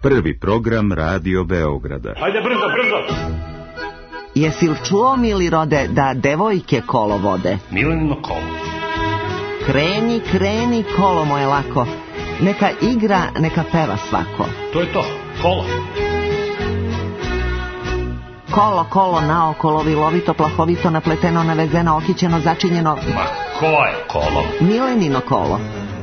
Prvi program Radio Beograda. Hajde brzo, brzo! Jesi li čuo, mili rode, da devojke kolo vode? Milenino kolo. Kreni, kreni, kolo moje lako. Neka igra, neka peva svako. To je to, kolo. Kolo, kolo, naokolo, vilovito, plahovito, napleteno, navezeno, okićeno, začinjeno. Ma ko je kolo? Milenino kolo.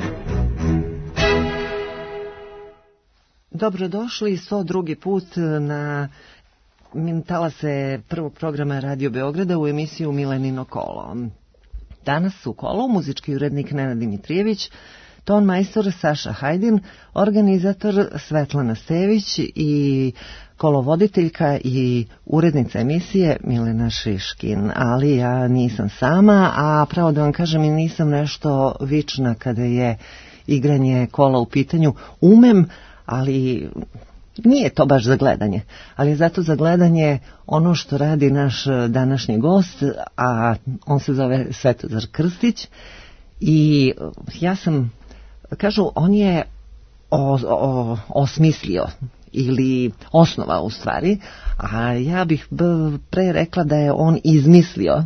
Dobrodošli 102. put na talase prvog programa Radio Beograda u emisiju Milenino kolo. Danas u kolu muzički urednik Nenad Dimitrijević, ton majstor Saša Hajdin, organizator Svetlana Stević i kolovoditeljka i urednica emisije Milena Šiškin. Ali ja nisam sama, a pravo da vam kažem i nisam nešto vična kada je igranje kola u pitanju. Umem, ali nije to baš za gledanje. Ali zato za gledanje ono što radi naš današnji gost, a on se zove Svetozar Krstić i ja sam, kažu, on je osmislio ili osnovao u stvari, a ja bih pre rekla da je on izmislio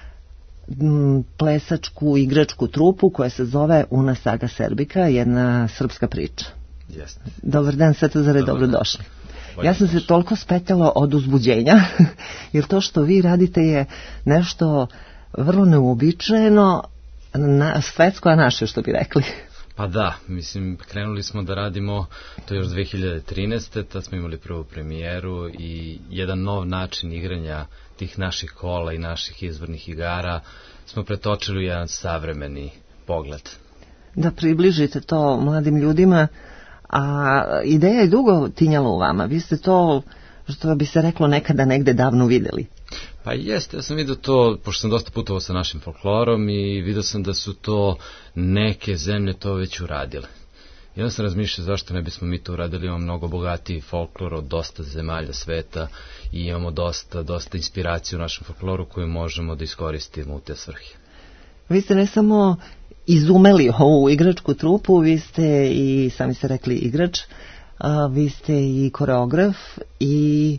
plesačku igračku trupu koja se zove Una Saga Serbika, jedna srpska priča. Jasne. Dobar dan, Svetozare, dobrodošli. Ja sam se toliko spetala od uzbuđenja, jer to što vi radite je nešto vrlo neuobičajeno, svetsko, a naše, što bi rekli. Pa da, mislim, krenuli smo da radimo to još 2013. Tad smo imali prvu premijeru i jedan nov način igranja tih naših kola i naših izvornih igara smo pretočili u jedan savremeni pogled. Da približite to mladim ljudima, a ideja je dugo tinjala u vama. Vi ste to, što bi se reklo, nekada negde davno videli. Pa jeste, ja sam vidio to, pošto sam dosta putovao sa našim folklorom i vidio sam da su to neke zemlje to već uradile. I onda sam razmišljao zašto ne bismo mi to uradili, imamo mnogo bogatiji folklor od dosta zemalja sveta i imamo dosta inspiracije u našem folkloru koju možemo da iskoristimo u te svrhe. Vi ste ne samo izumeli ovu igračku trupu, vi ste i, sami ste rekli, igrač, vi ste i koreograf i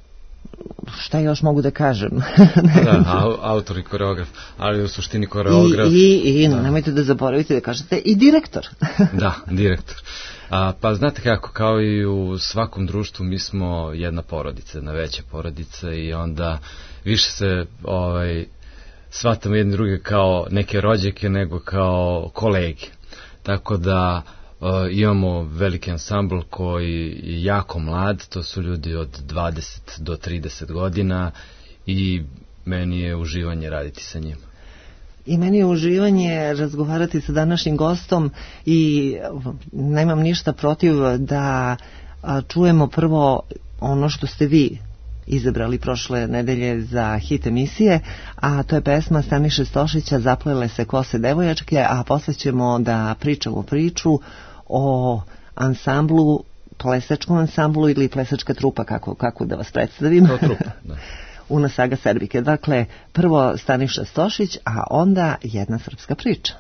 šta još mogu da kažem? Da, autor i koreograf, ali u suštini koreograf... I nemojte da zaboravite da kažete i direktor. Da, direktor. Pa znate kako, kao i u svakom društvu mi smo jedna porodica, jedna veća porodica i onda više se shvatamo jedni druge kao neke rođake nego kao kolege. Tako da imamo veliki ansambl koji je jako mlad, to su ljudi od 20 do 30 godina i meni je uživanje raditi sa njima. I meni je uživanje razgovarati sa današnjim gostom i nemam ništa protiv da čujemo prvo ono što ste vi izabrali prošle nedelje za hit emisije, a to je pesma Staniše Stošića Zaplele se kose devojačke, a posle ćemo da pričamo priču o ansamblu, plesačkom ansamblu ili plesačka trupa, kako da vas predstavim. To trupa, da. Una Saga Serbike. Dakle, prvo Staniša Stošić, a onda jedna srpska priča.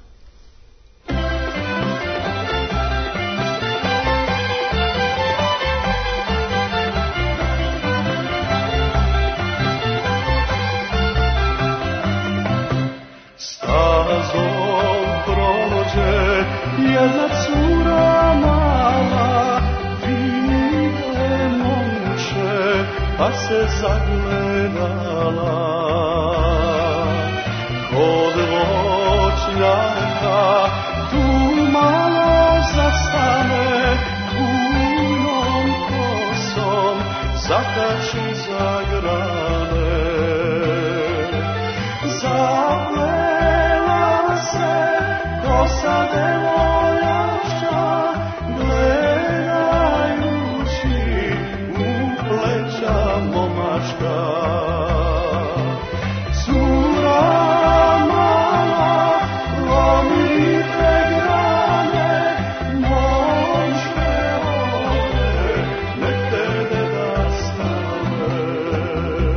Jedna cura mala vide momče, pa se zagledala. Kod voćnjaka tu malo zastane, punom kosom zakači za grane. Zaplela se kosa devojaka, gledajući u pleća momačka. Cura mala lomite grane, momče ode, nek te ne da stane.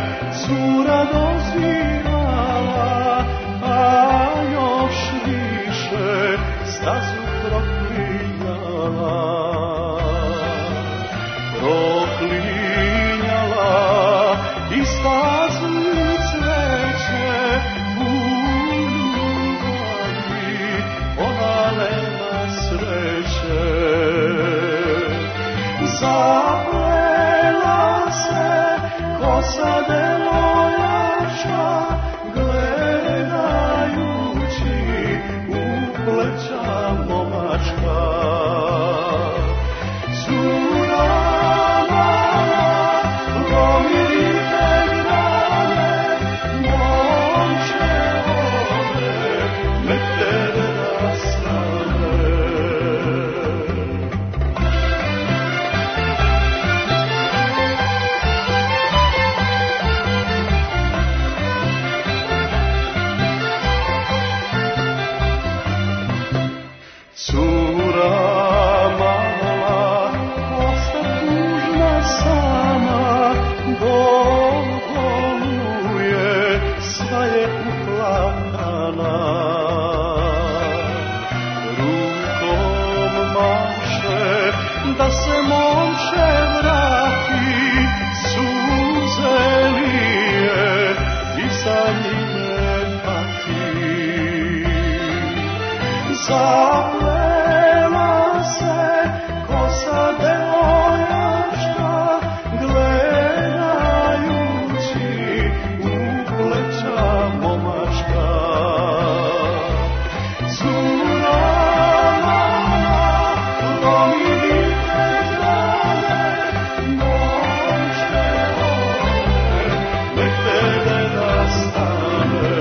cura dozivala, a još više stazu proklinjala. Proklinjala i stazu cveće u ljubavi, ona nema sreće. Zaplela se kosa devojaka, gledajući u pleća momačka. Cura mala, lomirite grane, momče ode, nek tebe rastane. Cura mala, osta tužna sama, bol boluje, sva je uplakana. Rukom maše, da se momče vrati, suze lije i za njime pati. Zaplela se kosa devojaka, gledajući u pleća momačka. Cura mala, lomirite grane, momče ode, nek tebe rastane.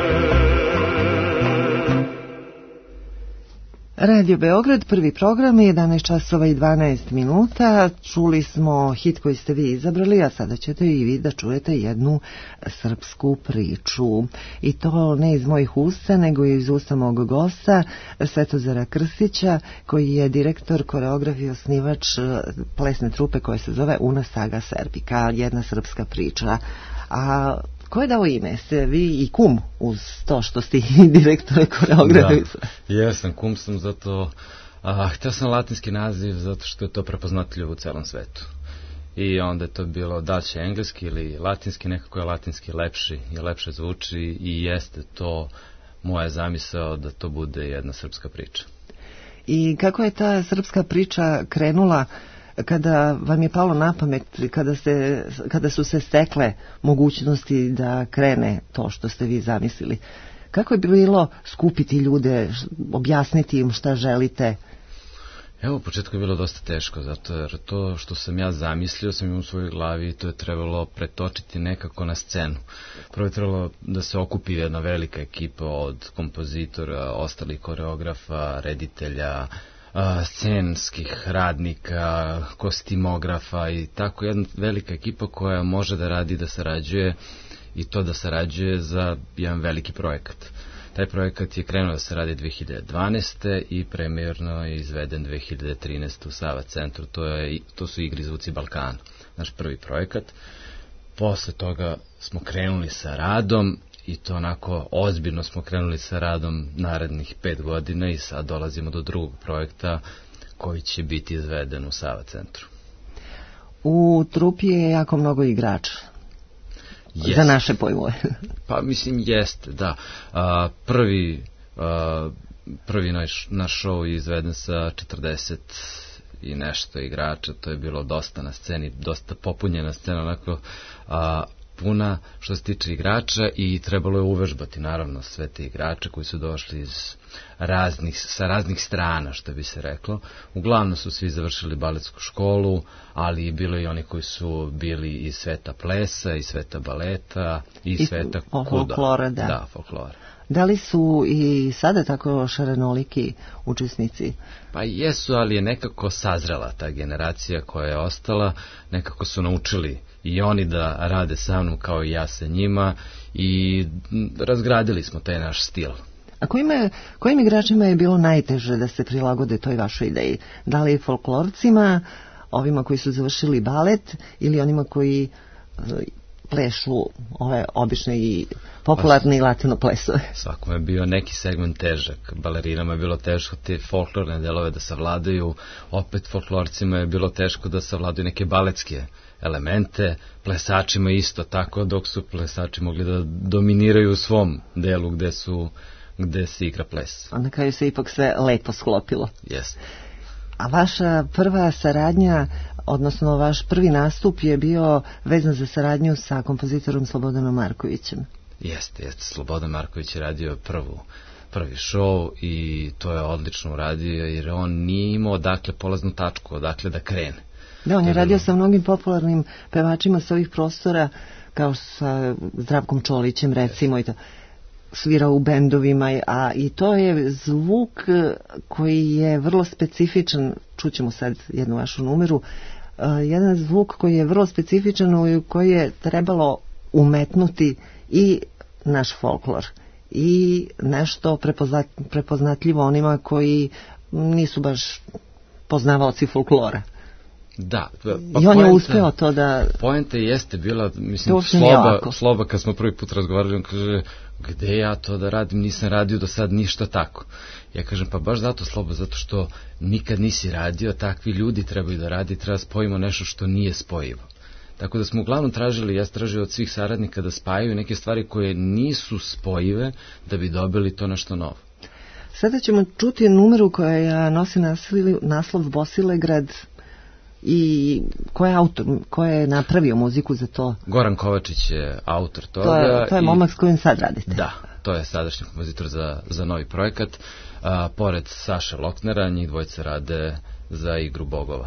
Radio Beograd, prvi program je 11 časova i 12 minuta. Čuli smo hit koji ste vi izabrali, a sada ćete i vi da čujete jednu srpsku priču. I to ne iz mojih usta, nego iz usta mog gosta, Svetozara Krstića, koji je direktor, koreograf i osnivač plesne trupe koja se zove Una Saga Serbika, jedna srpska priča. A ko je dao ime? Ste vi i kum uz to što ste i direktor koreografi? Da, jesam, kum sam zato, htio sam latinski naziv zato što je to prepoznatljivo u celom svetu. I onda je to bilo da li će engleski ili latinski, nekako je latinski lepši i lepše zvuči i jeste to moja zamisao da to bude jedna srpska priča. I kako je ta srpska priča krenula kada vam je palo na pamet, kada su se stekle mogućnosti da krene to što ste vi zamislili? Kako je bilo skupiti ljude, objasniti im šta želite? Evo, u početku je bilo dosta teško, zato jer to što sam ja zamislio sam imao u svojoj glavi i to je trebalo pretočiti nekako na scenu. Prvo je trebalo da se okupi jedna velika ekipa od kompozitora, ostalih koreografa, reditelja, scenskih radnika, kostimografa i tako jedna velika ekipa koja može da radi, da sarađuje i to da sarađuje za jedan veliki projekat. Taj projekat je krenuo da se radi 2012. i premijerno je izveden 2013. u Sava centru. To su Igri zvuci Balkana, naš prvi projekat. Posle toga smo krenuli sa radom i to onako ozbiljno smo krenuli sa radom narednih 5 godina i sad dolazimo do drugog projekta koji će biti izveden u Sava centru. U trupi je jako mnogo igrača. Jest. Za naše pojmove. Pa mislim jeste, da. Prvi naš show je izveden sa 40 i nešto igrača, to je bilo dosta na sceni, dosta popunjena scena, onako puna što se tiče igrača i trebalo je uvežbati naravno sve te igrače koji su došli sa raznih strana, što bi se reklo. Uglavnom su svi završili baletsku školu, ali bilo i oni koji su bili iz sveta plesa, iz sveta baleta, iz sveta folklora, da. Da, folklora. Da li su i sada tako šarenoliki učesnici? Pa jesu, ali je nekako sazrela ta generacija koja je ostala, nekako su naučili i oni da rade sa mnom kao i ja sa njima i razgradili smo taj naš stil. A kojim igračima je bilo najteže da se prilagode toj vašoj ideji? Da li folklorcima, ovima koji su završili balet ili onima koji plešu ove obične i popularne i latino plesove? Svakome je bio neki segment težak. Balerinama je bilo teško te folklorne delove da savladaju, opet folklorcima je bilo teško da savladaju neke baletske elemente, plesačima isto tako, dok su plesači mogli da dominiraju u svom delu gde se igra ples. A na kraju se ipak sve lepo sklopilo. Jeste. A vaša prva saradnja, odnosno vaš prvi nastup je bio vezan za saradnju sa kompozitorom Slobodanom Markovićem. Jeste. Slobodan Marković je radio prvi show i to je odlično uradio jer on nije imao polaznu tačku, odakle da krene. Da, on je radio sa mnogim popularnim pevačima sa ovih prostora, kao sa Zdravkom Čolićem recimo i to. Svirao u bendovima, a i to je zvuk koji je vrlo specifičan, čućemo sad jednu vašu numeru, jedan zvuk koji je vrlo specifičan u koji je trebalo umetnuti i naš folklor i nešto prepoznatljivo onima koji nisu baš poznavaoci folklora. Da. I on je uspeo to da... Poenta jeste bila, mislim, Sloba kad smo prvi put razgovarali, on kaže, gde ja to da radim, nisam radio do sad ništa tako. Ja kažem, pa baš zato Sloba, zato što nikad nisi radio, takvi ljudi trebaju da radi, treba spojimo nešto što nije spojivo. Tako da smo uglavnom tražili, ja tražio od svih saradnika da spajaju neke stvari koje nisu spojive, da bi dobili to nešto novo. Sada ćemo čuti numeru koja nosi naslov Bosilegrad. I ko je napravio muziku za to? Goran Kovačić je autor toga. To je momak s kojim sad radite. Da, to je sadašnji kompozitor za novi projekat. Pored Saše Loknera, njih dvojica rade za Igru bogova.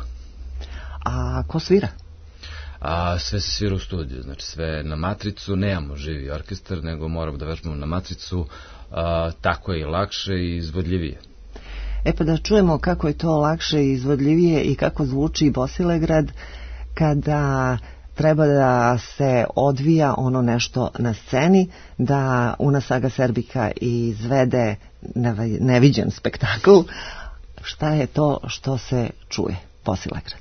A ko svira? Sve se svira u studiju, znači sve na matricu, nemamo živi orkestar, nego moramo da vežbamo na matricu, tako je i lakše i izvodljivije. Pa da čujemo kako je to lakše i izvodljivije i kako zvuči Bosilegrad kada treba da se odvija ono nešto na sceni, da Una Saga Serbika izvede neviđen spektakl. Šta je to što se čuje? Bosilegrad.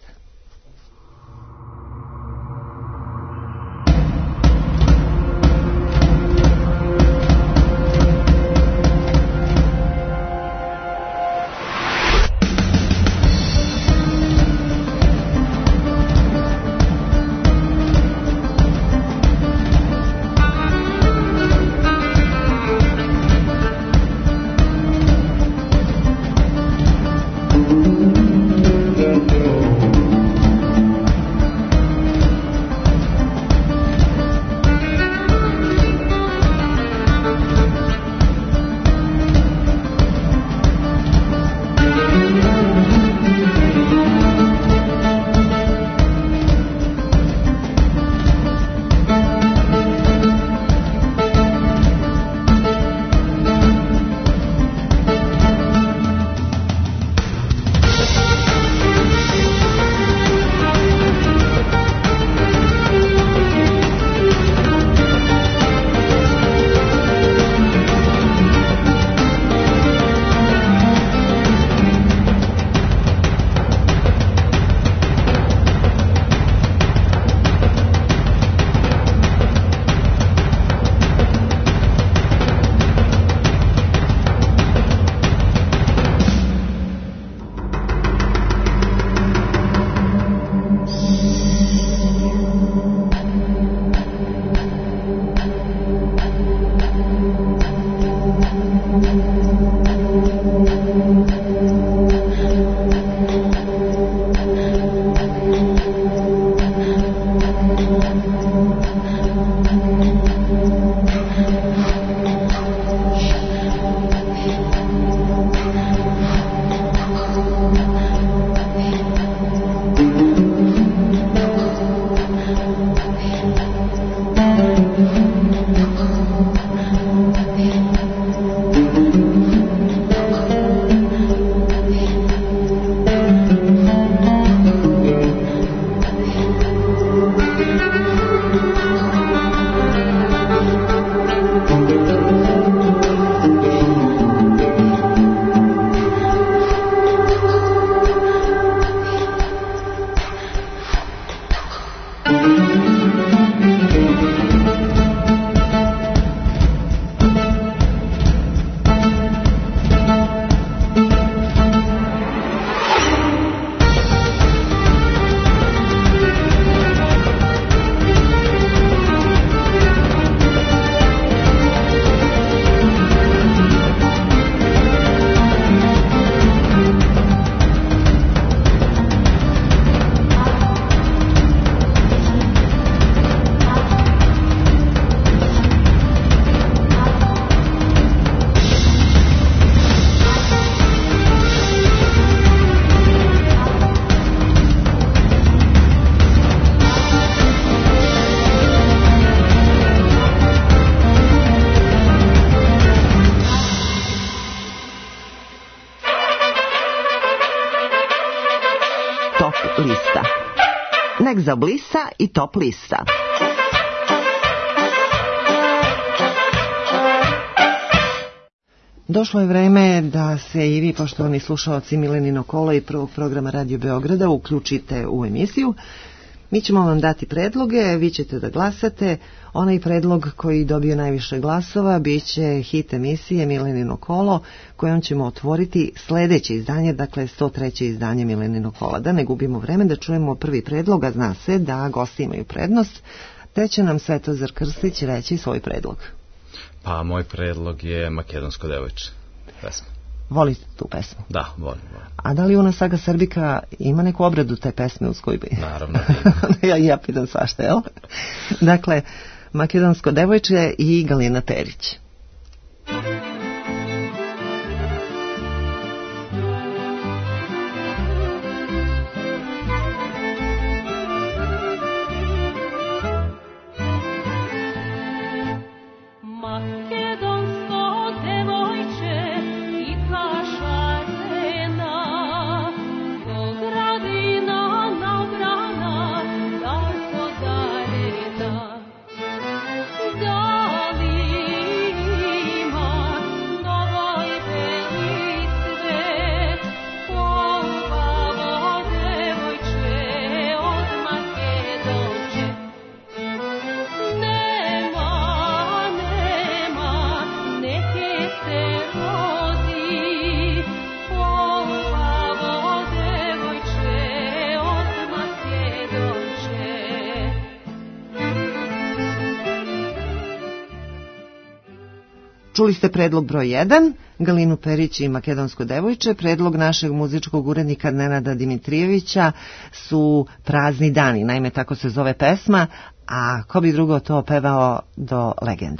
Top lista. Nek zablista i top lista. Došlo je vreme da se i vi, poštovani slušalci Milenino kolo i prvog programa Radio Beograda, uključite u emisiju. Mi ćemo vam dati predloge, vi ćete da glasate. Onaj predlog koji dobio najviše glasova biće hit emisije Milenino kolo, kojom ćemo otvoriti sledeće izdanje, dakle 103. izdanje Milenino kola. Da ne gubimo vreme, da čujemo prvi predlog, a zna se da gosti imaju prednost, te će nam Svetozar Krstić reći svoj predlog. Pa moj predlog je Makedonsko devojče pesma. Volite tu pesmu? Da, volim. A da li Una Saga Srbika ima neku obradu te pesme uz koju bi? Naravno. ja pitam svašta, jel? Dakle, Makedonsko devojče i Galina Perić. Čuli ste predlog broj 1, Galinu Perić i Makedonsko devojče. Predlog našeg muzičkog urednika Nenada Dimitrijevića su Prazni dani, naime tako se zove pesma, a ko bi drugo to pevao do legende.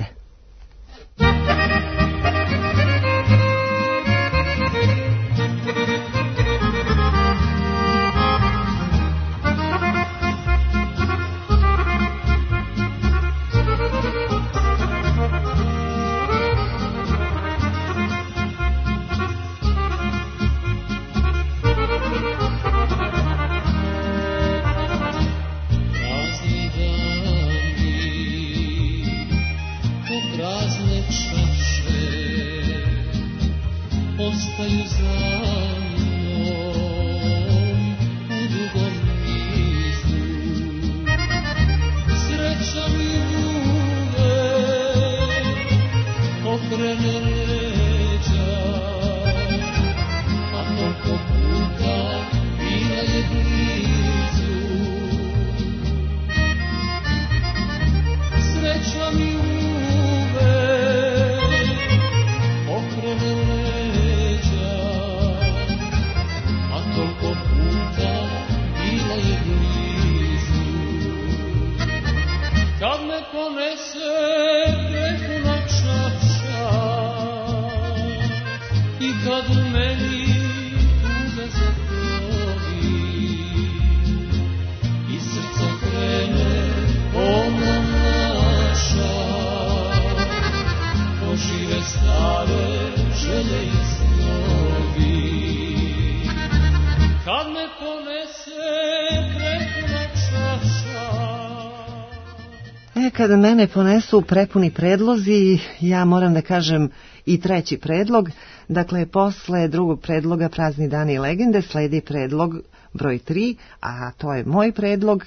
Kada mene ponesu prepuni predlozi, ja moram da kažem i treći predlog. Dakle, posle drugog predloga Prazni dani i legende sledi predlog broj 3, a to je moj predlog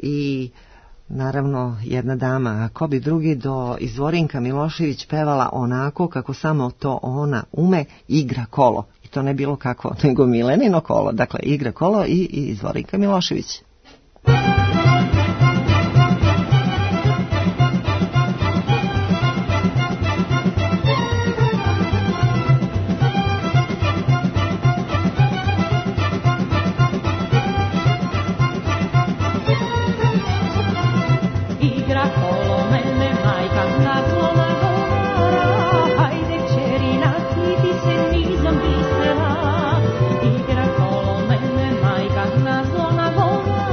i naravno jedna dama, a ko bi drugi do Izvorinka Milošević pevala onako kako samo to ona ume, Igra kolo. I to ne bilo kako, nego Milenino kolo. Dakle, Igra kolo i Izvorinka Milošević. Igra kolo, mene majka na zlona govara.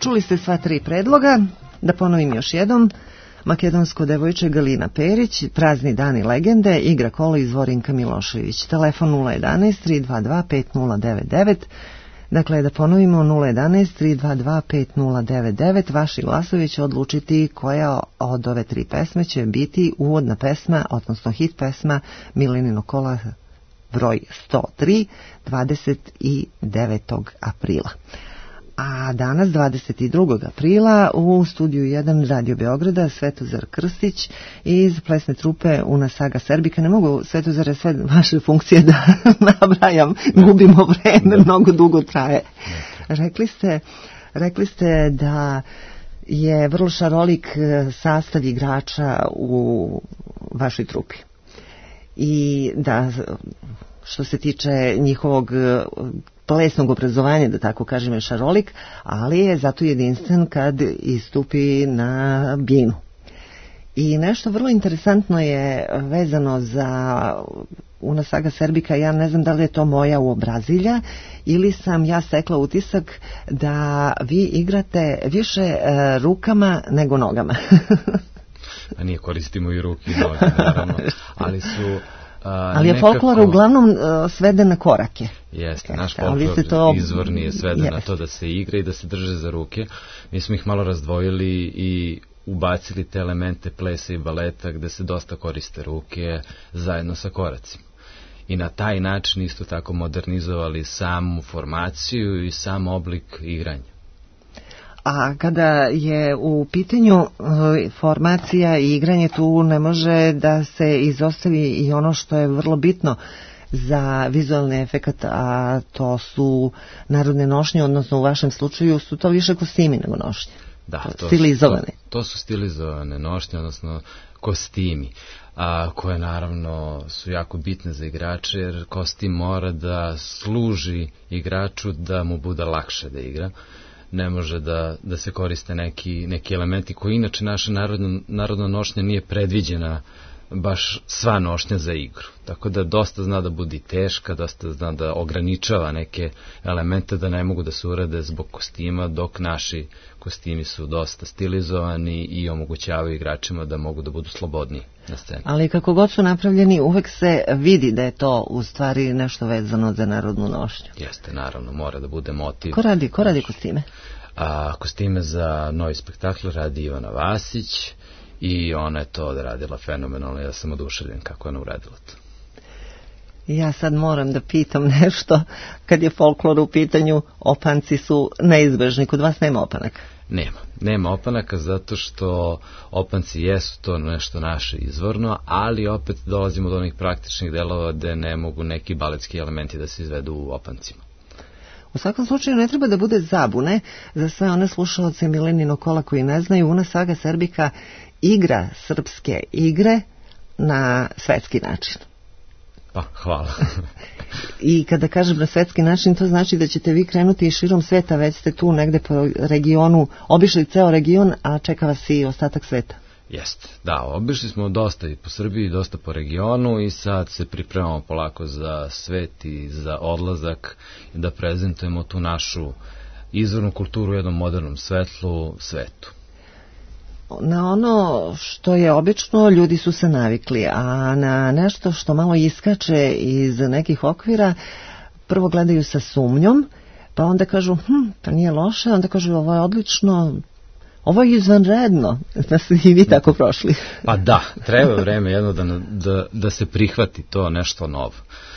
Čuli ste sva 3 predloga, da ponovim još jednom. Makedonsko devojče Galina Perić, Prazni dani legende, igra kolo iz Vorinka Milošević. Telefon 011 322 5099. Dakle, da ponovimo 011 322 5099. Vaši glasovi će odlučiti koja od ove 3 pesme će biti uvodna pesma, odnosno hit pesma Milenino kola broj 103 29. aprila. A danas, 22. aprila, u studiju 1 Radio Beograda Svetozar Krstić iz plesne trupe Una Saga Serbika. Ne mogu, Svetozare, sve vaše funkcije da nabrajam, gubimo vreme, mnogo dugo traje. Rekli ste da je vrlo šarolik sastav igrača u vašoj trupi. I da, što se tiče njihovog plesnog obrazovanja, da tako kažem, je šarolik, ali je zato jedinstven kad istupi na binu. I nešto vrlo interesantno je vezano za Una Saga Serbika. Ja ne znam da li je to moja uobrazilja ili sam ja stekla utisak da vi igrate više rukama nego nogama. A nije, koristimo i ruke i noge, naravno, ali su... ali je folklor uglavnom sveden na korake. Jeste, naš folklor izvorni je sveden na to da se igra i da se drže za ruke. Mi smo ih malo razdvojili i ubacili te elemente plesa i baleta gde se dosta koriste ruke zajedno sa koracima. I na taj način isto tako modernizovali samu formaciju i sam oblik igranja. A kada je u pitanju formacija i igranje, tu ne može da se izostavi i ono što je vrlo bitno za vizualni efekat, a to su narodne nošnje, odnosno u vašem slučaju su to više kostimi nego nošnje. Da, stilizovane. To su stilizovane nošnje, odnosno kostimi, koje naravno su jako bitne za igrače, jer kostim mora da služi igraču da mu bude lakše da igra. Ne može da se koriste neki elementi koji inače naša narodna nošnja nije predviđena baš sva nošnja za igru. Tako da dosta zna da budi teška, dosta zna da ograničava neke elemente da ne mogu da se urade zbog kostima, dok naši kostimi su dosta stilizovani i omogućavaju igračima da mogu da budu slobodniji na sceni. Ali kako god su napravljeni, uvek se vidi da je to u stvari nešto vezano za narodnu nošnju. Jeste, naravno, mora da bude motiv. Ko radi kostime? Kostime za novi spektakl radi Ivana Vasić i ona je to odradila fenomenalno. Ja sam oduševljen kako je ona uradila to. Ja sad moram da pitam nešto. Kad je folklor u pitanju, opanci su neizbežni. Kod vas nema opanaka? Nema opanaka zato što opanci jesu to nešto naše izvorno, ali opet dolazimo do onih praktičnih delova gde ne mogu neki baletski elementi da se izvedu u opancima. U svakom slučaju ne treba da bude zabune za sve one slušalce Milenino kola koji ne znaju. Una Saga Serbika igra srpske igre na svetski način. Pa, hvala. I kada kažem na svetski način, to znači da ćete vi krenuti i širom sveta, već ste tu negde po regionu, obišli ceo region, a čeka vas i ostatak sveta. Jeste, da, obišli smo dosta i po Srbiji, dosta po regionu i sad se pripremamo polako za svet i za odlazak da prezentujemo tu našu izvornu kulturu u jednom modernom svetu. Na ono što je obično, ljudi su se navikli, a na nešto što malo iskače iz nekih okvira, prvo gledaju sa sumnjom, pa onda kažu, pa nije loše, onda kažu, ovo je odlično, ovo je izvanredno, da ste i vi tako prošli. Pa da, treba vreme jedno da se prihvati to nešto novo.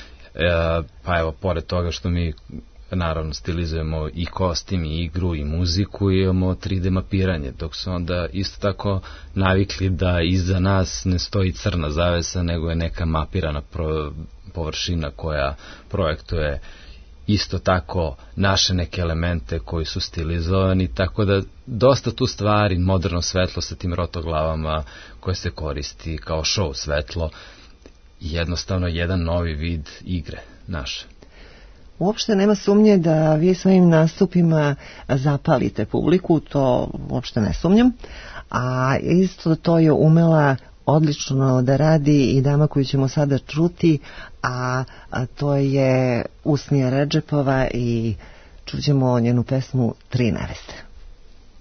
Pa evo, pored toga što mi naravno stilizujemo i kostim, i igru, i muziku, i imamo 3D mapiranje, dok su onda isto tako navikli da iza nas ne stoji crna zavesa, nego je neka mapirana površina koja projektuje isto tako naše neke elemente koji su stilizovani, tako da dosta tu stvari, moderno svetlo sa tim rotoglavama koje se koristi kao show svetlo, jednostavno jedan novi vid igre naše. Uopšte nema sumnje da vi svojim nastupima zapalite publiku, to uopšte ne sumnjam, a isto to je umela odlično da radi i dama koju ćemo sada čuti, a to je Usnija Redžepova i čućemo njenu pesmu Tri neveste.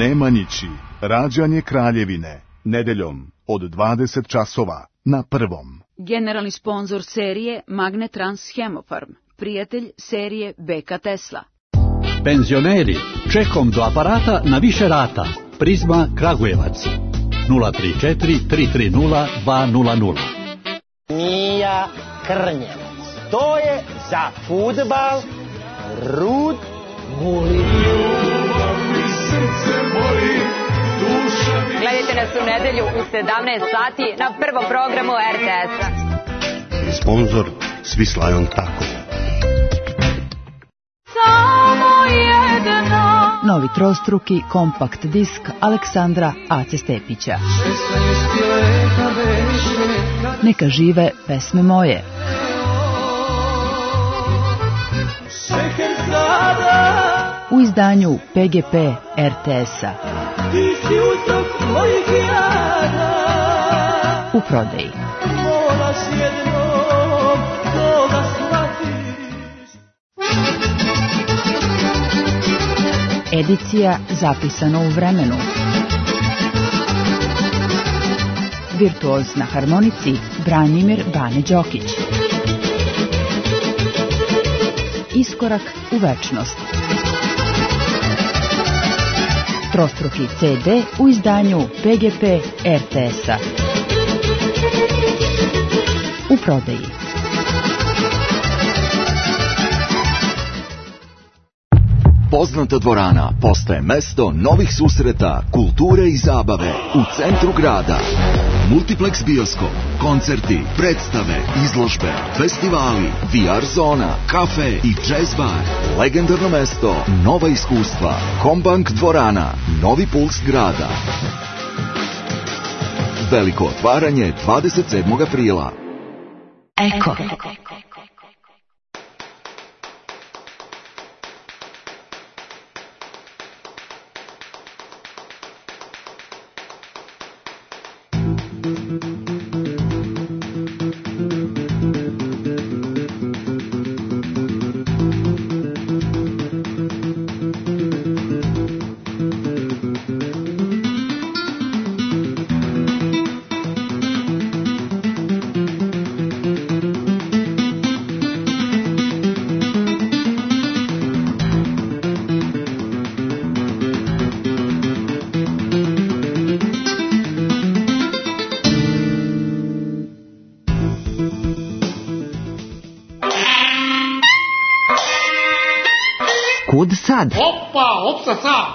Nemanjići, rađanje Kraljevine, nedeljom od 20 časova na Prvom. Generalni sponzor serije Magnetrans Hemofarm, prijatelj serije BK Tesla. Penzioneri, čekom do aparata na više rata. Prizma Kragujevac 034 330 200. Mija Krnjevac. To je za fudbal Rud Guli. Gledajte nas u nedelju u 17 sati na prvom programu RTS-a. Sponzor Svislajon Tako. Samo jedna. Novi trostruki kompakt disk Aleksandra Ace Stepića. Neka žive pesme moje. U izdanju PGP RTS-a. U prodaji. Edicija zapisana u vremenu. Virtuoz na harmonici Branimir Bane Đokić. Iskorak u večnost. Trostruki CD u izdanju PGP RTS-a. U prodaji. Poznata dvorana postaje mesto novih susreta, kulture i zabave u centru grada. Multiplex bioskop, koncerti, predstave, izložbe, festivali, VR zona, kafe i jazz bar. Legendarno mesto, nova iskustva. Kombank dvorana, novi puls grada. Veliko otvaranje 27. aprila. Eko. Kud sad? Opsa sad!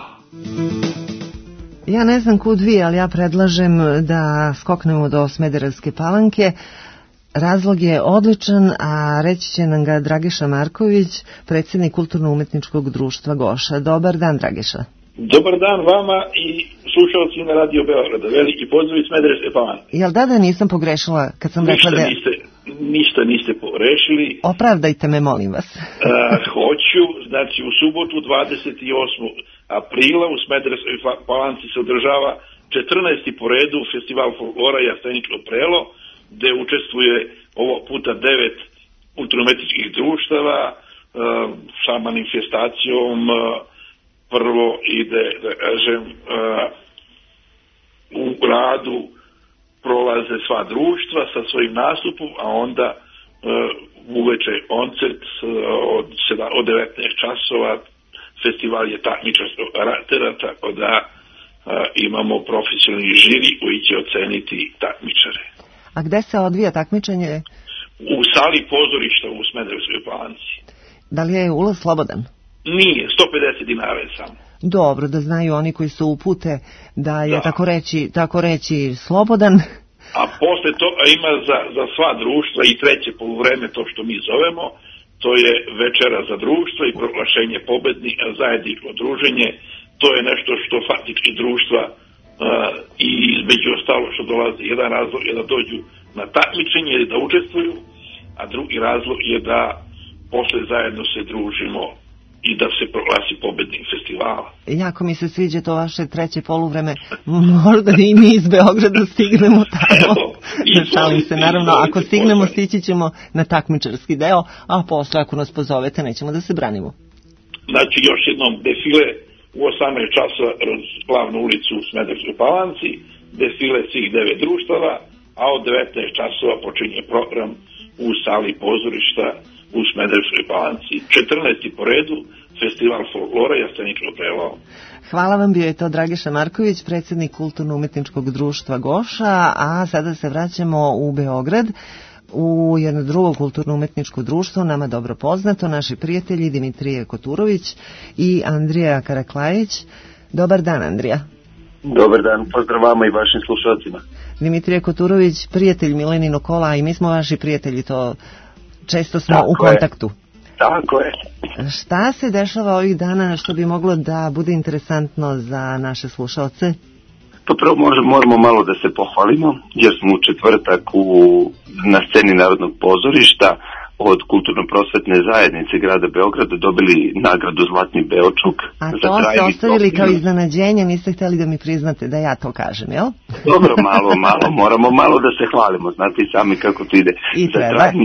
Ja ne znam kud vi, ali ja predlažem da skoknemo do Smederevske Palanke. Razlog je odličan, a reći će nam ga Dragiša Marković, predsjednik Kulturno-umetničkog društva Goša. Dobar dan, Dragiša. Dobar dan vama i slušalci na Radio Beograda. Veliki pozdrav iz Smederevske Palanke. Jel da nisam pogrešila kad sam rekla da... Ništa niste pogrešili. Opravdajte me, molim vas. Hoću, znači u subotu 28. aprila u Smederevskoj Palanci se održava 14. po redu festival folklora Jasteničko prelo, gde učestvuje ovo puta 9 kulturno-umetničkih društava sa manifestacijom. Prvo ide, da kažem, u radu prolaze sva društva sa svojim nastupom, a onda uveče koncert od 19 časova. Festival je takmičarskog karaktera, tako da imamo profesionalni žiri koji će oceniti takmičare. A gde se odvija takmičenje? U sali pozorišta u Smederevskoj Palanci. Da li je ulaz slobodan? Nije, 150 dinara je samo. Dobro, da znaju oni koji su upute da je tako reći slobodan. A posle toga ima za sva društva i treće poluvreme, to što mi zovemo, to je večera za društvo i proglašenje pobednika, zajedničko druženje. To je nešto što faktički društva i između ostalo što dolazi. Jedan razlog je da dođu na takmičenje ili da učestvuju, a drugi razlog je da posle zajedno se družimo i da se proglasi pobednik festivala. Jako mi se sviđa to vaše treće poluvreme. Možda i mi iz Beograda stignemo tamo. Šalim se, naravno, ako stignemo stići ćemo na takmičarski deo, a posle ako nas pozovete nećemo da se branimo. Znači još jednom defile u 18 časova kroz glavnu ulicu u Smederevskoj Palanci, desfile svih 9 društava, a od 19 časova počinje program u sali pozorišta u Smederevskoj Palanci. 14. po redu, festival folklora Jasenično prelao. Hvala vam, bio je to Dragiša Marković, predsjednik Kulturno-umetničkog društva Goša, a sada se vraćamo u Beograd, u jedno drugo kulturno-umetničko društvo, nama dobro poznato, naši prijatelji Dimitrije Koturović i Andrija Karaklajić. Dobar dan, Andrija. Dobar dan, pozdrav vama i vašim slušalcima. Dimitrije Koturović, prijatelj Milenino kola, i mi smo vaši prijatelji, to često smo u kontaktu. Tako je. Šta se dešava ovih dana što bi moglo da bude interesantno za naše slušalce? Pa prvo moramo malo da se pohvalimo, jer smo u četvrtak na sceni Narodnog pozorišta od Kulturno-prosvetne zajednice grada Beograda dobili nagradu Zlatni Beočuk. A to ste ostavili kao iznenađenje, niste htjeli da mi priznate da ja to kažem, jel? Dobro, moramo malo da se hvalimo, znate i sami kako to ide. Za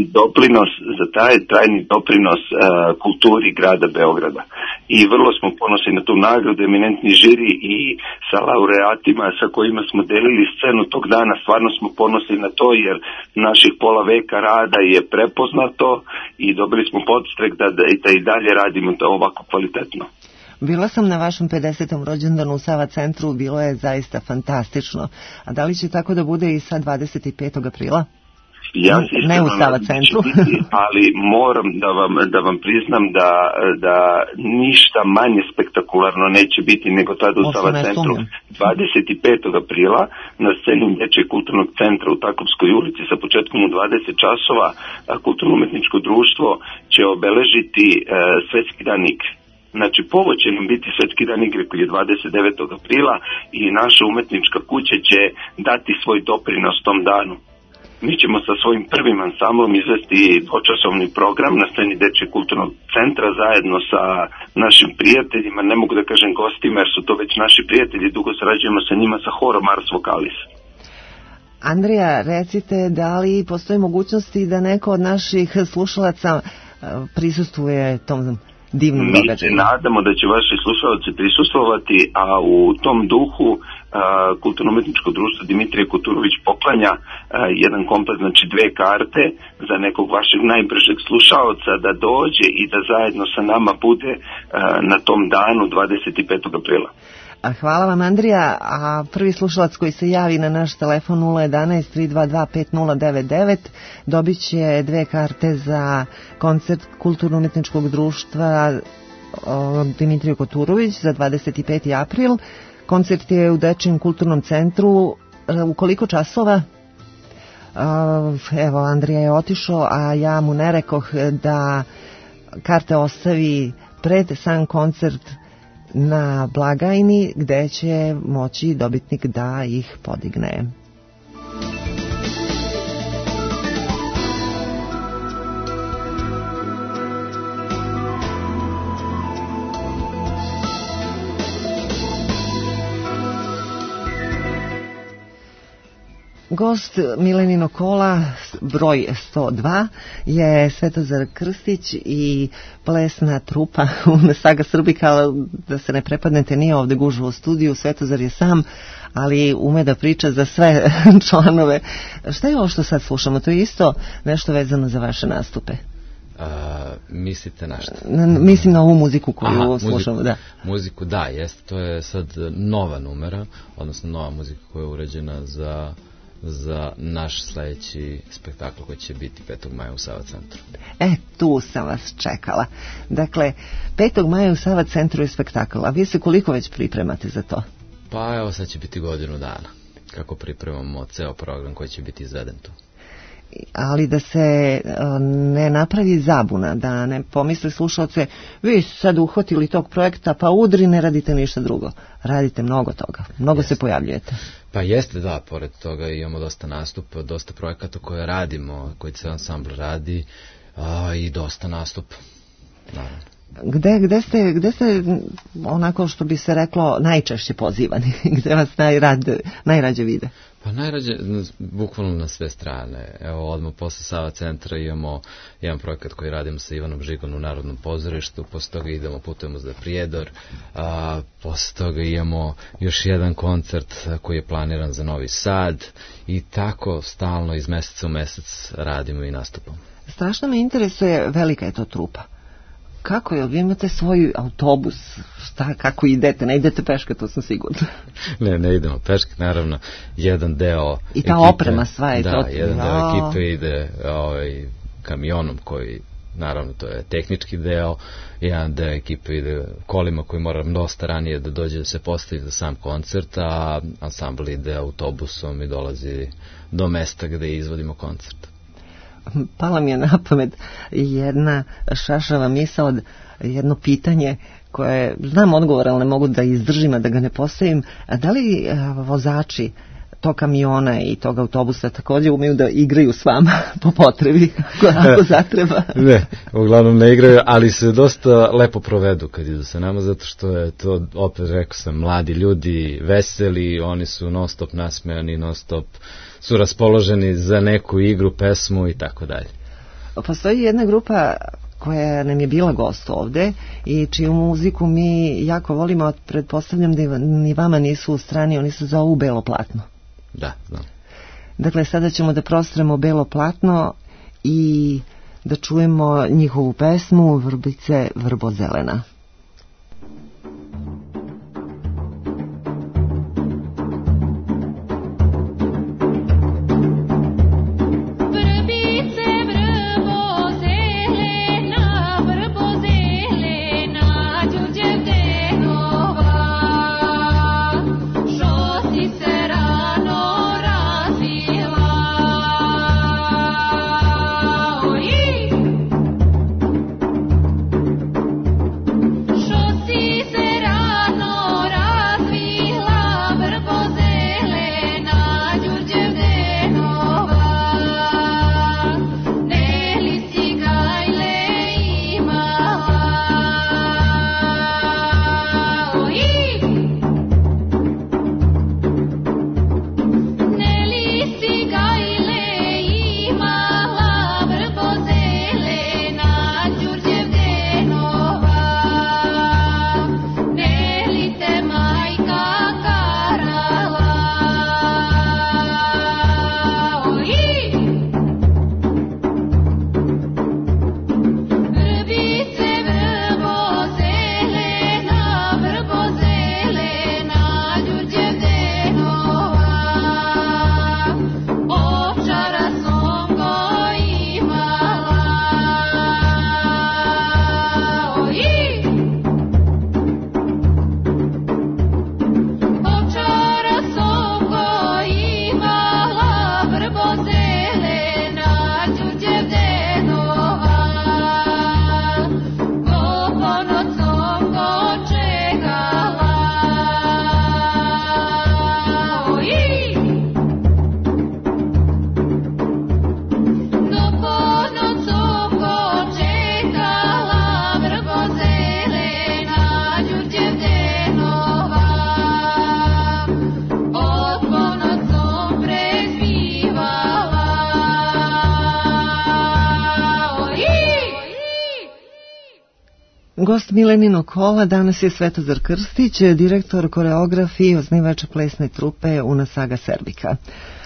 trajni doprinos kulturi grada Beograda. I vrlo smo ponosni na tu nagradu, eminentni žiri i sa laureatima sa kojima smo delili scenu tog dana, stvarno smo ponosni na to, jer naših pola veka rada je prepoznato i dobili smo podstrek da i dalje radimo to ovako kvalitetno. Bila sam na vašem 50. rođendanu u Sava centru, bilo je zaista fantastično. A da li će tako da bude i sa 25. aprila? Ne u Sava centru. Ali moram da vam priznam da ništa manje spektakularno neće biti nego tada u Sava centru. 25. aprila na sceni Dečijeg kulturnog centra u Takovskoj ulici sa početkom u 20 časova Kulturno-umetničko društvo će obeležiti Svetski dan igre. Znači, povod će nam biti Svetski dan igre koji je 29. aprila i naša umetnička kuća će dati svoj doprinos tom danu. Mi ćemo sa svojim prvim ansamblom izvesti dvočasovni program na sceni Dečijeg kulturnog centra zajedno sa našim prijateljima, ne mogu da kažem gostima jer su to već naši prijatelji, dugo sarađujemo sa njima, sa horom Ars Vocalis. Andrija, recite, da li postoji mogućnosti da neko od naših slušalaca prisustvuje tom divnom događaju? Mi se nadamo da će vaši slušalci prisustvovati, a u tom duhu Kulturno-umetničko društvo Dimitrije Koturović poklanja jedan komplet, znači 2 karte za nekog vašeg najbržeg slušaoca da dođe i da zajedno sa nama bude na tom danu 25. aprila. Hvala vam, Andrija. A prvi slušalac koji se javi na naš telefon 011-322-5099 dobit će 2 karte za koncert Kulturno-umetničkog društva Dimitrije Koturović za 25. april. Koncert je u Dečijem kulturnom centru. U koliko časova? Evo, Andrija je otišao, a ja mu ne rekoh da karte ostavi pred sam koncert na blagajni, gde će moći dobitnik da ih podigne. Gost Milenino kola, broj 102, je Svetozar Krstić i plesna trupa Saga Srbika, da se ne prepadnete, nije ovde gužva u studiju, Svetozar je sam, ali ume da priča za sve članove. Šta je ovo što sad slušamo? To je isto nešto vezano za vaše nastupe? Mislite na šta? Mislim na ovu muziku koju slušamo, da. Muziku, da, jeste. To je sad nova numera, odnosno nova muzika koja je urađena za naš sledeći spektakl koji će biti 5. maja u Sava centru. Tu sam vas čekala. Dakle, 5. maja u Sava centru je spektakl, a vi se koliko već pripremate za to? Pa evo, sad će biti godinu dana kako pripremamo ceo program koji će biti izveden tu. Ali da se ne napravi zabuna, da ne pomisle slušalce, vi sad uhvatili tog projekta, pa udri, ne radite ništa drugo. Radite mnogo toga, mnogo se pojavljujete. Pa jeste, da, pored toga imamo dosta nastupa, dosta projekata koje radimo, koji se ansambl radi, i dosta nastupa, naravno. Gde ste onako što bi se reklo najčešće pozivani? Gde vas najrađe vide? Pa najrađe, bukvalno na sve strane. Evo, odmah posle Sava centra imamo jedan projekat koji radimo sa Ivanom Žigom u Narodnom pozorištu, posle toga putujemo za Prijedor, posle toga imamo još jedan koncert koji je planiran za Novi Sad i tako stalno iz meseca u mesec radimo i nastupamo. Strašno me interesuje, velika je to trupa. Kako je, vi imate svoj autobus, kako idete, ne idete peške, to sam sigurno. Ne idemo peške, naravno, jedan deo i ta ekipe, oprema sva je to. Da, jedan deo ekipe ide kamionom koji, naravno, to je tehnički deo, jedan deo ekipe ide kolima koji mora dosta ranije da dođe da se postavi za sam koncert, a ansambl ide autobusom i dolazi do mesta gde izvodimo koncert. Pala mi je na pamet jedna šašava misao od jedno pitanje koje znam odgovor, ali ne mogu da izdržim, a da ga ne postavim. Da li vozači tog kamiona i tog autobusa takođe umeju da igraju s vama po potrebi, ako zatreba? Ne, uglavnom ne igraju, ali se dosta lepo provedu kad idu sa nama, zato što je to, opet rekao sam, mladi ljudi, veseli, oni su non stop nasmejani, non stop su raspoloženi za neku igru, pesmu i tako dalje. Postoji jedna grupa koja nam je bila gost ovde i čiju muziku mi jako volimo, pretpostavljam da ni vama nisu u strani, oni se zovu Belo platno. Da, znam. Dakle, sada ćemo da prostremo Belo platno i da čujemo njihovu pesmu Vrbice vrbo zelena. Gost Milenino kola danas je Svetozar Krstić, direktor, koreograf i osnivač plesne trupe Una Saga Serbika.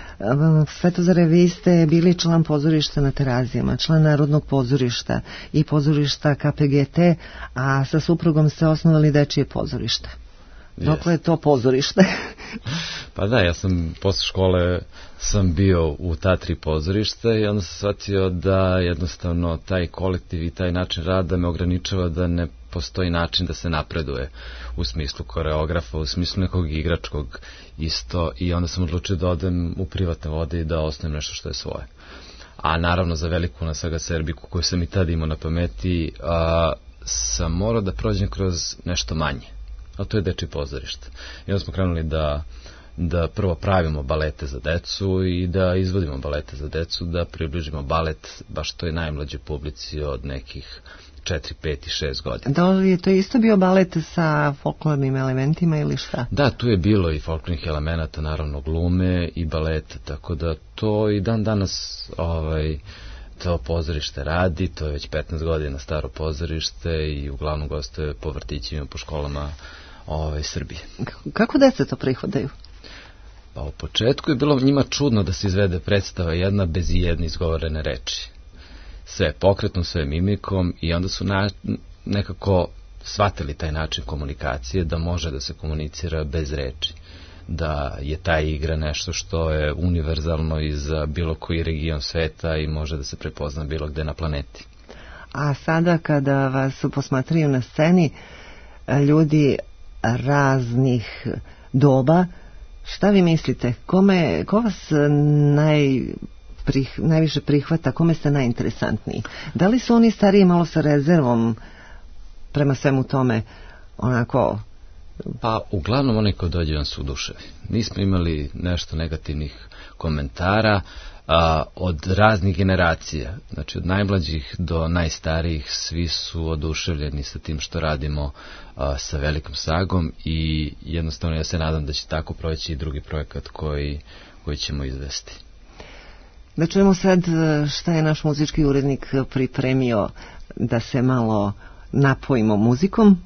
Svetozare, vi ste bili član pozorišta na Terazijama, član Narodnog pozorišta i pozorišta KPGT, a sa suprugom ste osnovali dečije pozorište. Dokle je to pozorište? Pa da, ja sam posle škole sam bio u ta 3 pozorišta i onda sam shvatio da jednostavno taj kolektiv i taj način rada me ograničava da ne postoji način da se napreduje u smislu koreografa, u smislu nekog igračkog isto, i onda sam odlučio da odem u privatne vode i da osnovim nešto što je svoje. A naravno za veliku Una Saga Serbiku koju sam i tada imao na pameti, sam morao da prođem kroz nešto manje. A to je dečje pozorište. I onda smo krenuli da prvo pravimo balete za decu i da izvodimo balete za decu, da približimo balet baš toj najmlađoj publici od nekih 4, 5 i 6 godina. Da li je to isto bio balet sa folklornim elementima ili šta? Da, tu je bilo i folklornih elemenata, naravno glume i baleta, tako da to i dan danas to pozorište radi, to je već 15 godina staro pozorište i uglavnom gostuje po vrtićima, po školama Srbije. Kako deca to prihvataju? Pa u početku je bilo njima čudno da se izvede predstava jedna bez jedne izgovorene reči. Sve pokretnom, sve mimikom i onda su nekako shvatili taj način komunikacije, da može da se komunicira bez reči. Da je ta igra nešto što je univerzalno i za bilo koji region sveta i može da se prepozna bilo gde na planeti. A sada kada vas posmatraju na sceni ljudi raznih doba, šta vi mislite? Ko vas najviše prihvata? Kome ste najinteresantniji? Da li su oni stariji malo sa rezervom prema svemu tome onako? Pa uglavnom onaj ko dođe on su u duševi. Nismo imali nešto negativnih komentara od raznih generacija. Znači od najmlađih do najstarijih svi su oduševljeni sa tim što radimo sa velikom sagom i jednostavno ja se nadam da će tako proći i drugi projekat koji ćemo izvesti. Da čujemo sad šta je naš muzički urednik pripremio da se malo napojimo muzikom.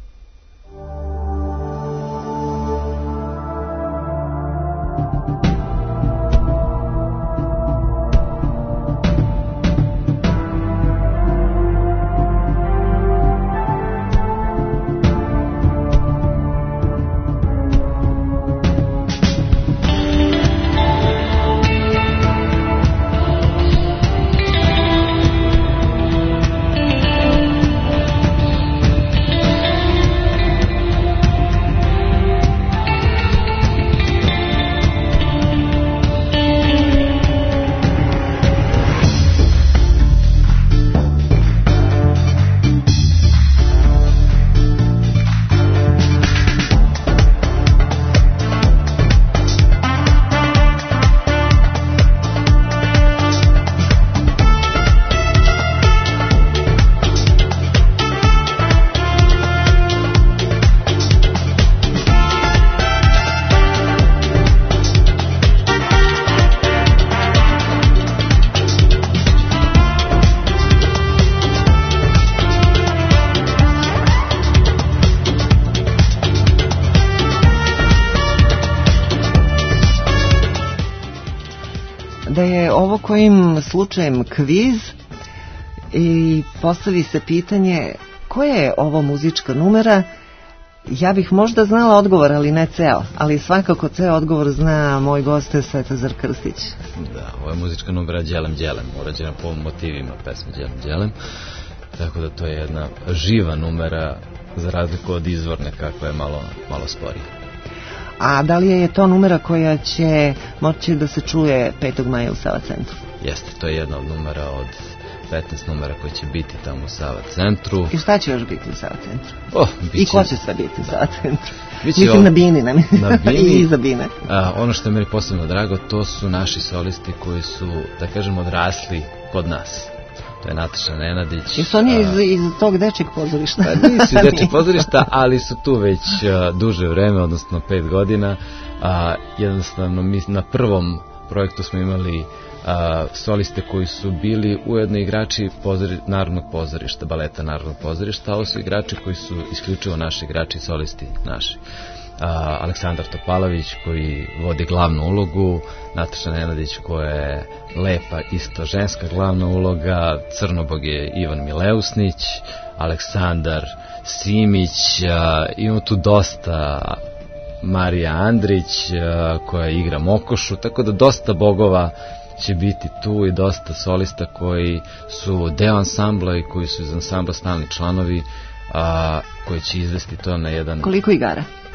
Da je ovo kojim slučajem kviz i postavi se pitanje koja je ovo muzička numera, ja bih možda znala odgovor, ali ne ceo, ali svakako ceo odgovor zna moj gost Svetozar Krstić. Da, ovo je muzička numera Đelem Đelem, urađena po motivima pesme Đelem Đelem, tako da to je jedna živa numera za razliku od izvorne kakva je malo sporija. A da li je to numera koja će moći da se čuje 5. maja u Sava centru? Jeste, to je jedna od numera od 15 numera koji će biti tamo u Sava centru. I šta će još biti u Sava centru? I ko će sve biti u Sava centru? Mislim na Bini, i iza Bine. Ono što je meni posebno drago, to su naši solisti koji su, da kažem, odrasli kod nas. To je Nataša Nenadić. I su oni iz tog dečjeg pozorišta? Nisu iz dečjeg pozorišta, ali su tu već duže vreme, odnosno 5 godina. Jednostavno, mi na prvom projektu smo imali soliste koji su bili ujedno igrači Narodnog pozorišta, baleta Narodnog pozorišta, a ovo su igrači koji su isključivo naši igrači, solisti naši. Aleksandar Topalović koji vodi glavnu ulogu, Nataša Nenadić koja je lepa, isto ženska glavna uloga, Crnobog je Ivan Mileusnić, Aleksandar Simić, imamo tu dosta, Marija Andrić koja igra Mokošu, tako da dosta bogova će biti tu i dosta solista koji su deo ansambla i koji su iz ansambla stalni članovi koji će izvesti to na jedan... Koliko igara?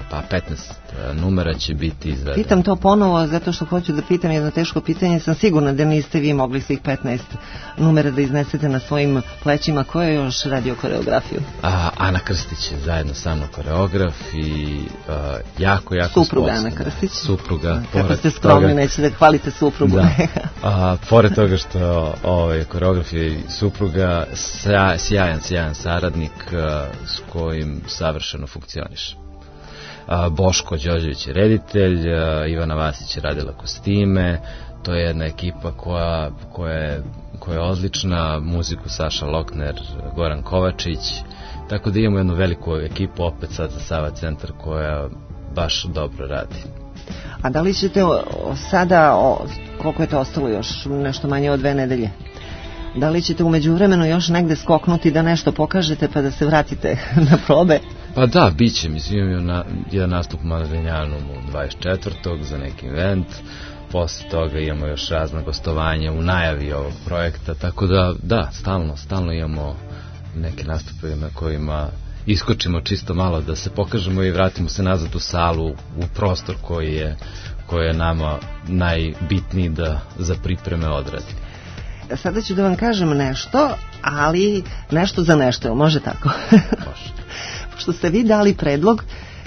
pa 15 numera će biti izvedeno. Pitam to ponovo zato što hoću da pitam jedno teško pitanje. Sam sigurna da niste vi mogli svih 15 numera da iznesete na svojim plećima. Ko je još radio koreografiju? Ana Krstić je zajedno sa mnom koreograf i jako supruga Ana Krstić. Supruga. Kako ste skromni, neće da hvalite suprugu. Da. Pored toga što koreograf je supruga, sjajan saradnik s kojim savršeno funkcioniš. Boško Đorđević je reditelj, Ivana Vasić je radila kostime, to je jedna ekipa koja je odlična, muziku Saša Lokner, Goran Kovačić, tako da imamo jednu veliku ekipu opet sad za Sava centar koja baš dobro radi. A da li ćete sada, koliko je to ostalo još, nešto manje od 2 nedelje, da li ćete umeđu vremenu još negde skoknuti da nešto pokažete pa da se vratite na probe? Pa da, bit će, mislim, imamo jedan nastup u Madrinjanu 24. za neki event, posle toga imamo još razna gostovanja u najavi ovog projekta, tako da, stalno imamo neke nastupe na kojima iskočimo čisto malo da se pokažemo i vratimo se nazad u salu, u prostor koji je nama najbitniji da za pripreme odradi. Sada ću da vam kažem nešto, ali nešto za nešto, može tako? Može. Pošto ste vi dali predlog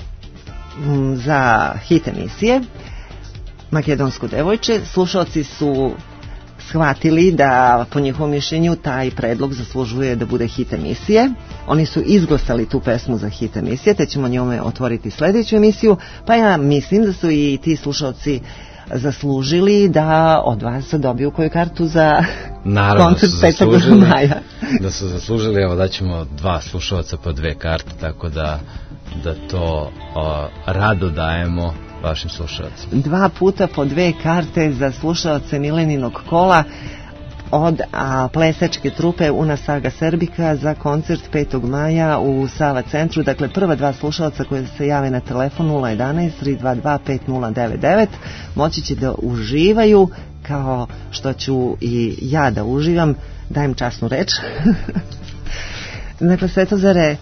za hit emisije Makedonsko devojče, slušalci su shvatili da po njihovom mišljenju taj predlog zaslužuje da bude hit emisije. Oni su izglasali tu pesmu za hit emisije, te ćemo njome otvoriti sledeću emisiju, pa ja mislim da su i ti slušalci zaslužili da od vas dobiju koju kartu za koncert 5. maja. Da su zaslužili, evo daćemo 2 slušalca po 2 karte, tako da to rado dajemo vašim slušalcima. 2 puta po 2 karte za slušalce Mileninog kola od plesačke trupe Una Saga Serbika za koncert 5. maja u Sava centru. Dakle, prva 2 slušalca koje se jave na telefon 011 322 5099 moći će da uživaju kao što ću i ja da uživam. Dajem časnu reč. Dakle, Svetozare,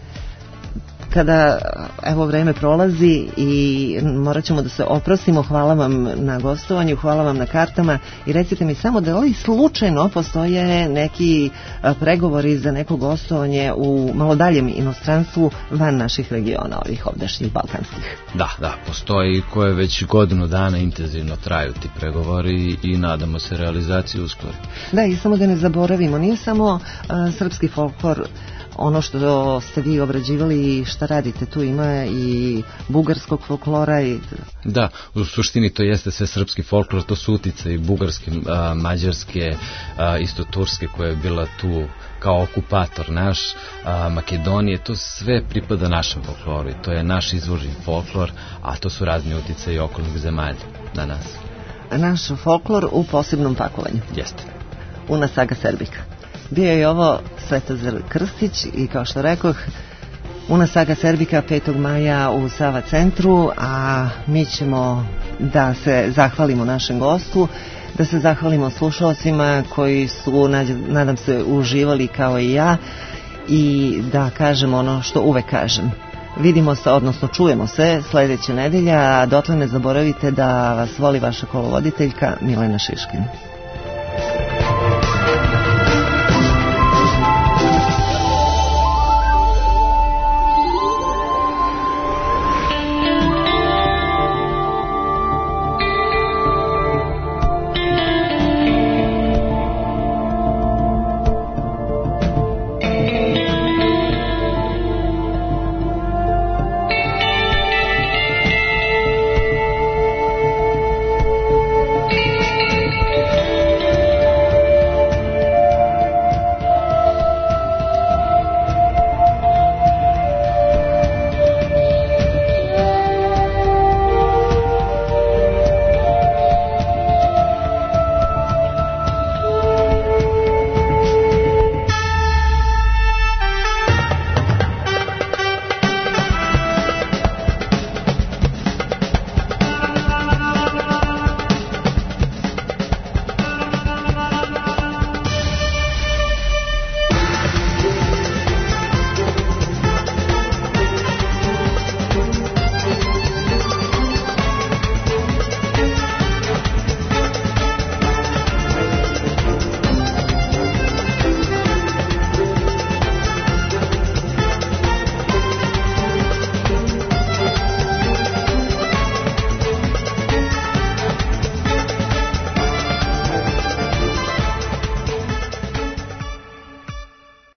kada evo vreme prolazi i morat ćemo da se oprostimo, hvala vam na gostovanju, hvala vam na kartama i recite mi samo da li slučajno postoje neki pregovori za neko gostovanje u malo daljem inostranstvu van naših regiona, ovih ovdašnjih balkanskih? Da, postoji koje već godinu dana intenzivno traju ti pregovori i nadamo se realizaciji uskoro. Da, i samo da ne zaboravimo, nije samo srpski folklor ono što ste vi obrađivali i šta radite, tu ima i bugarskog folklora i... Da, u suštini to jeste sve srpski folklor, to su utice i bugarske, mađarske, isto turske koja je bila tu kao okupator naš, Makedonije, to sve pripada našem folkloru i to je naš izvorni folklor, a to su razni utice i okolnih zemalja na nas. Naš folklor u posebnom pakovanju. Jeste. Una Saga Serbika. Bio je ovo Svetozar Krstić i kao što rekoh, Una Saga Serbika 5. maja u Sava centru, a mi ćemo da se zahvalimo našem gostu, da se zahvalimo slušalcima koji su, nadam se, uživali kao i ja i da kažem ono što uvek kažem. Vidimo se, odnosno čujemo se sledeće nedelje, a dotle ne zaboravite da vas voli vaša kolovoditeljka Milena Šiškin.